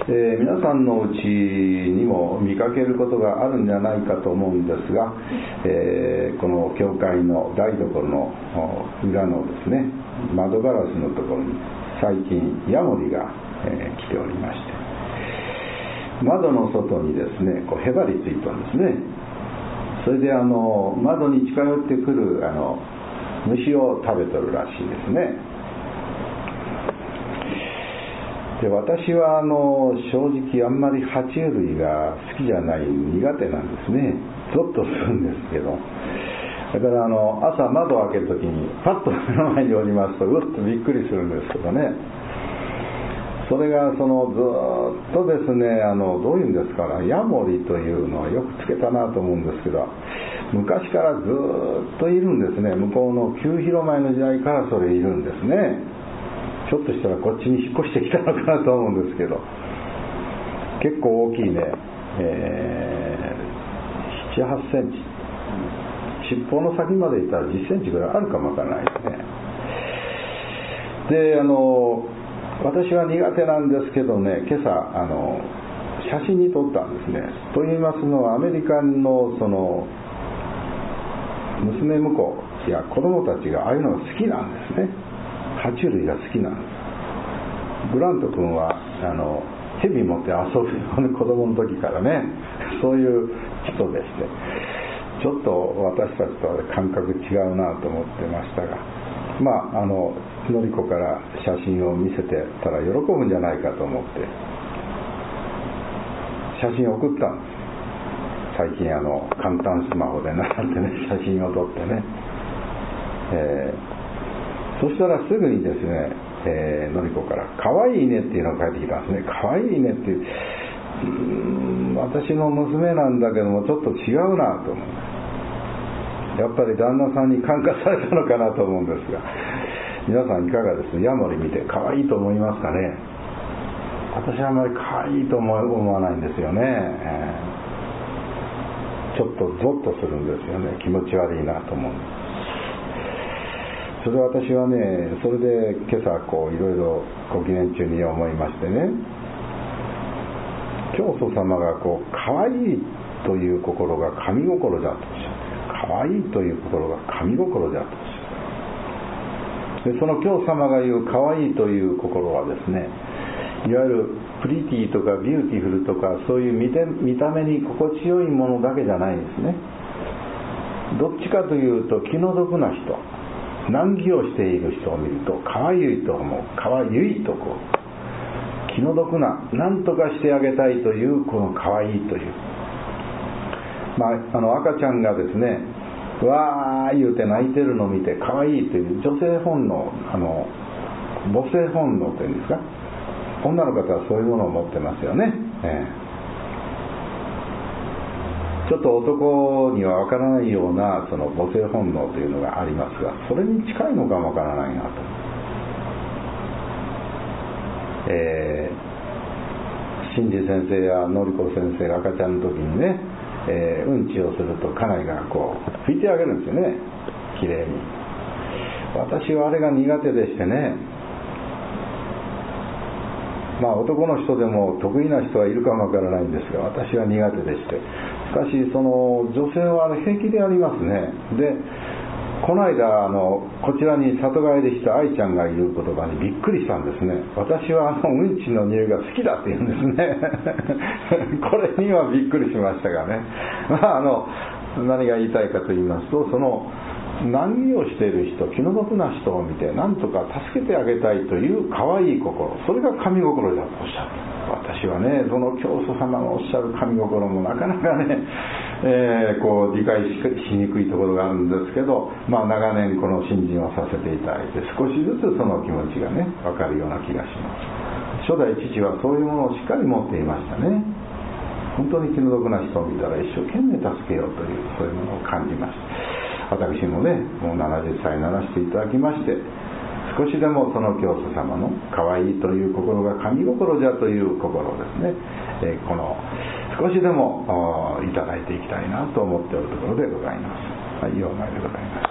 皆さんのうちにも見かけることがあるんじゃないかと思うんですが、この教会の台所の裏のですね、窓ガラスのところに最近ヤモリが、来ておりまして、窓の外にですねこうへばりついたんですね。それで窓に近寄ってくる虫を食べとるらしいですね。で、私は正直あんまり爬虫類が好きじゃない、苦手なんですね。ゾッとするんですけど、だから朝窓を開けるときにパッと目の前におりますとうっとびっくりするんですけどね。それがずっとですね、どういうんですかね、ヤモリというのはよくつけたなと思うんですけど、昔からずっといるんですね。向こうの旧広前の時代からそれいるんですね。ちょっとしたらこっちに引っ越してきたのかなと思うんですけど、結構大きいね、7、8センチ、尻尾の先までいったら10センチぐらいあるかもわからないですね。で、私は苦手なんですけどね、今朝写真に撮ったんですね。と言いますのは、アメリカのその娘婿や子供たちがああいうのが好きなんですね。爬虫類が好きなんです。グラント君は蛇持って遊ぶよね、子供の時からね、そういう人でして、ちょっと私たちとは感覚違うなと思ってましたが、のりこから写真を見せてたら喜ぶんじゃないかと思って写真を送ったんです。最近簡単スマホで習ってね、写真を撮ってね、そしたらすぐにですね、のりこからかわいいねっていうのが返ってきたんですね。かわいいねっていう、私の娘なんだけどもちょっと違うなと思う。やっぱり旦那さんに感化されたのかなと思うんですが、皆さんいかがです？ヤモリ見てかわいいと思いますかね？私はあまりかわいいと思わないんですよね。ちょっとゾッとするんですよね。気持ち悪いなと思う。それで私はね、それで今朝いろいろご記念中に思いましてね、教祖様がかわいいという心が神心だとおっしゃって、かわいいという心が神心だとおっしゃって、でその教祖様が言うかわいいという心はですね、いわゆるプリティとかビューティフルとかそういう見た目に心地よいものだけじゃないんですね。どっちかというと気の毒な人、難儀をしている人を見るとかわゆいと思う、かわゆいと気の毒な、なんとかしてあげたいというこのかわいいという、赤ちゃんがですねわー言うて泣いてるのを見てかわいいという女性本能、母性本能というんですか、女の方はそういうものを持ってますよね。ちょっと男にはわからないようなその母性本能というのがありますが、それに近いのかもわからないなと。新次先生やのりこ先生が赤ちゃんの時にね、うんちをすると家内が拭いてあげるんですよね、きれいに。私はあれが苦手でしてね、男の人でも得意な人はいるかもわからないんですが、私は苦手でして、しかしその女性は平気でありますね。で、この間こちらに里帰りした愛ちゃんが言う言葉にびっくりしたんですね。私はうんちの匂いが好きだって言うんですねこれにはびっくりしましたがね、何が言いたいかと言いますと、その難儀をしている人、気の毒な人を見て何とか助けてあげたいという可愛い心、それが神心だとおっしゃる。私はね、その教祖様のおっしゃる神心もなかなかね、理解しにくいところがあるんですけど、長年この信心をさせていただいて、少しずつその気持ちがね分かるような気がします。初代父はそういうものをしっかり持っていましたね。本当に気の毒な人を見たら一生懸命助けようという、そういうものを感じました。私もね、もう70歳にならせていただきまして、少しでもその教祖様の可愛いという心が神心じゃという心をですね、少しでもいただいていきたいなと思っておるところでございます。はい、ようまいでございます。